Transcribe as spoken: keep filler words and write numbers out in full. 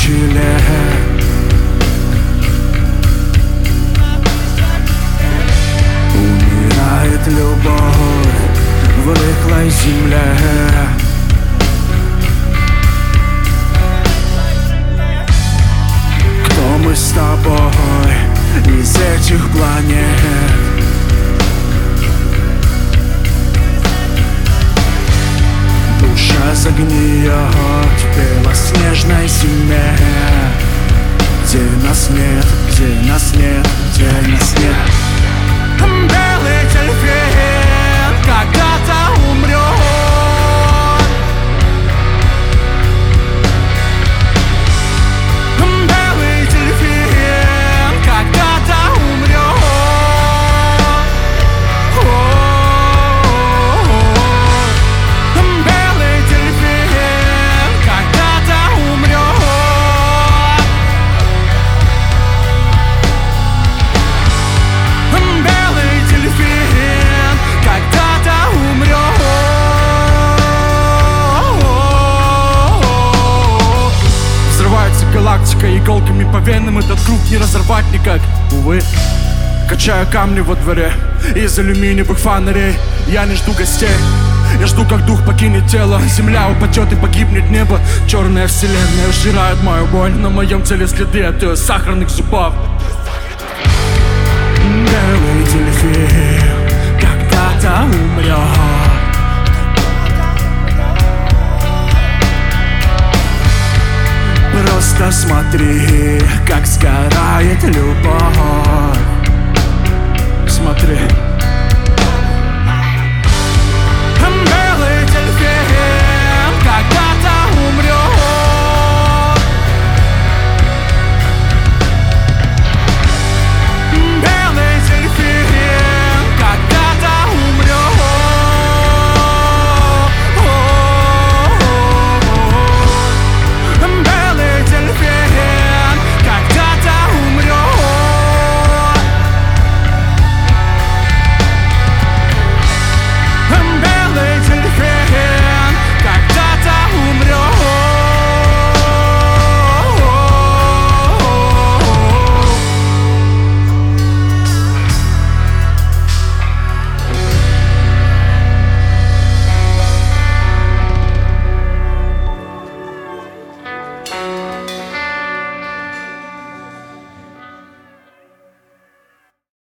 научили. Умирает любовь в рыхлой земле. Кто мы с тобой из этих планет? Душа загниет в белоснежной зиме. Где нас нет, где нас нет, где нас нет. Белый дельфин когда-то умрет. Белый дельфин когда-то умрет. Белый дельфин когда-то умрет. Белый дельфин когда-то умрет. Взрывается галактика иголками по венам. Этот круг не разорвать никак, увы. Качаю камни во дворе из алюминиевых фонарей. Я не жду гостей, я жду, как дух покинет тело. Земля упадет и погибнет небо. Черная вселенная сжирает мою боль. На моем теле следы от ее сахарных зубов. Белый дельфин когда-то умрет. Просто смотри, как сгорает любовь. Смотри.